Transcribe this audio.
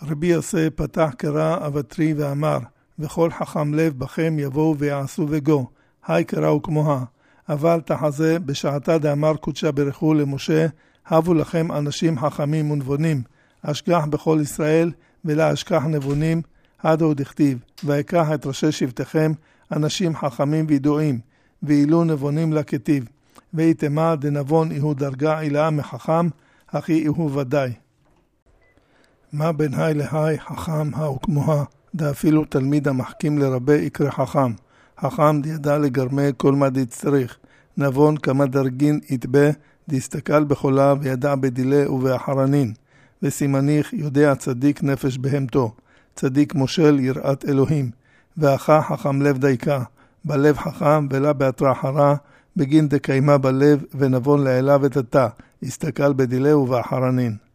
רבי יוסי פתח קרא אבטרי ואמר, וכל חכם לב בכם יבואו ויעשו וגו, היי קרא וכמוה, אבל תחזה בשעתה דאמר קודשה ברכו למשה, הבו לכם אנשים חכמים ונבונים, אשכח בכל ישראל ולא אשכח נבונים, הדו דכתיב, ויקח את ראשי שבטכם אנשים חכמים וידועים, ואילו נבונים לכתיב, ויתמה דנבון איהו דרגה אילאה מחכם, הכי איהו ודאי. מה בין היי להי חכם וכמוה, דאפילו תלמיד המחכים לרבה יקרא חכם, חכם דידע לגרמי כל מה דצריך, נבון כמה דרגין יתבה, דיסתכל בחולה וידע בדילה ובאחרנין, וסימניך יודע צדיק נפש בהמתו, צדיק מושל יראת אלוהים, ואחה חכם לב דייקה, בלב חכם ולא בהתרא חרה, בגין דקיימה בלב ונבון לעילה ותתה, יסתכל בדילה ובאחרנין.